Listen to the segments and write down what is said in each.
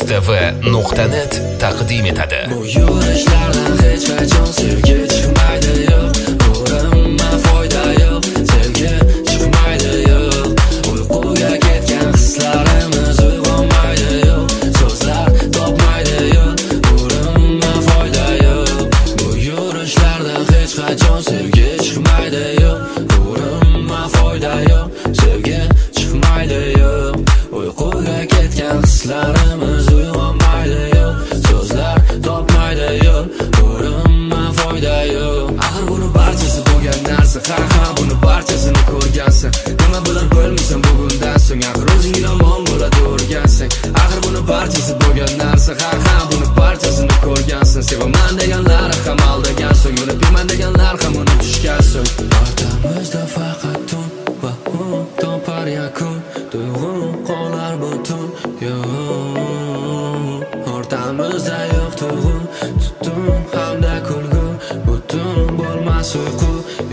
mustv.net taqdim etadi. Bu yurishlardan hech qachon sevgi chiqmaydi yo'q. O'rimma foyda yo'q, sevgi chiqmaydi yo'q. Uyquga ketgan hislarimiz uyg'onmaydi yo'q. So'zlar topmaydi yo'q, o'rimma foyda yo'q. Bu yurishlardan hech qachon sevgi chiqmaydi yo'q. O'rimma foyda yo'q, sevgi chiqmaydi yo'q. Uyquga ketgan hislarimiz uyg'onmaydi yo'q. So'zlar topmaydi yo'q, o'rimma foyda yo'q. Axir buni barchasi bo'lgan narsa, ha buni barchasini ko'rgansan. Nima bilan bo'lmaysan bugundan so'ng, axir o'zing yomon bo'ladi o'rgansang. Axir buni barchasi bo'lgan narsa, ha buni barchasini ko'rgansan. Sevaman deganlar ham aldagan so'ng, unutmayman deganlar ham unutishgan so'ng. Ortamizda faqat tun va topar yakun, tuyg'un qolar butun yo'q. Ortamizda yo'q tuyg'un, tutun hamda kulgu, butun bo'lmas uyqu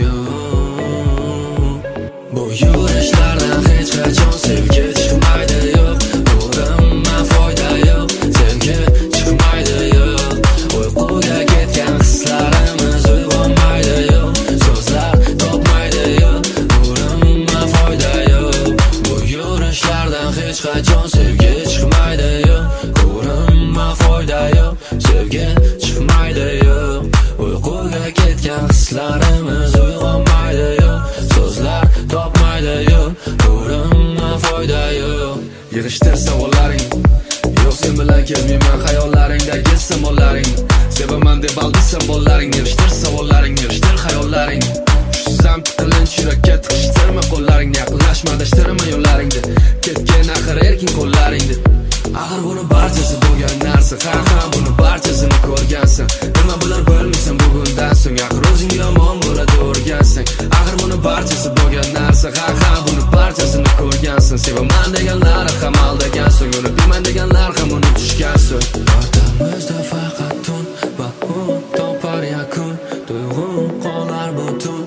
yo'q. Bu yurishlardan hech qachon sevgi chiqmaydi yo'q. O'rimma foyda yo'q, sevgi chiqmaydi yo'q. Uyquga ketgan hislarimiz uyg'onmaydi yo'q. So'zlar topmaydi yo'q, o'rimma foyda yo'q. Bu yurishlardan hech qachon sevgi chiqmaydi yo'q. O'rimma foyda yo'q, sevgi chiqmaydi yo'q. Uyquga ketgan hislarimiz uyg'onmaydi yo'q. So'zlar topmaydi yo'q, o'rimma foyda yo'q. Yig'ishtir savollaring, yo'q sen bilan kelmayman xayollaringdagi samollaring. Sevaman deb aldisam bollaring, yig'ishtir savollaring, yig'ishtir xayollaring. Tushsam tiqilinch yurakka tiqishtirma qo'llaringni, yaqinlashma adashtirma yo'llaringni. Ketgan axir erkin qo'llaringni. Axir buni barchasi bo'lgan narsa, ha buni barchasini ko'rgansan. Nima bilan bo'lmaysan bugundan so'ng, axir o'zing yomon bo'ladi o'rgansang. Axir buni barchasi bo'lgan narsa, ha buni barchasini ko'rgansan. Sevaman deganlar ham aldagan so'ng, unutmayman deganlar ham unutishgan so'ng. Ortamizda faqat tun va topar yakun, tuyg'un qolar butun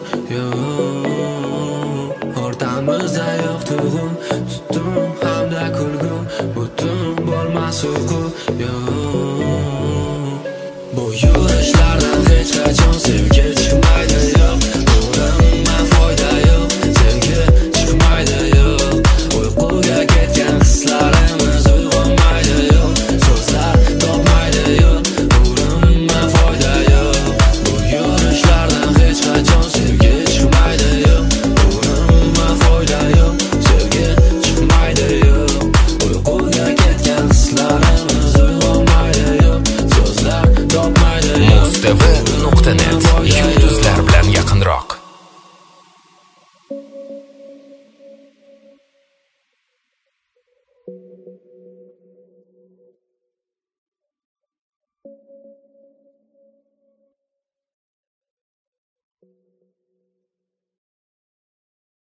yo'q. Ortamizda yo'q tuyg'un, tutun hamda kulgu, butun bo'lmas uyqu yo'q. Bu yurishlardan hech qachon sevgi chiqmaydi yo'q. O'rimma foyda yo'q, sevgi chiqmaydi yo'q. Uyquga ketgan hislarimiz uyg'onmaydi yo'q. So'zlar topmaydi yo'q, o'rimma foyda yo'q. Bu yurishlardan hech qachon sevgi chiqmaydi yo'q. O'rimma foyda yo'q, sevgi chiqmaydi yo'q. Uyquga ketgan hislarimiz uyg'onmaydi yo'q. So'zlar topmaydi yo'q. mustv.net yulduzlar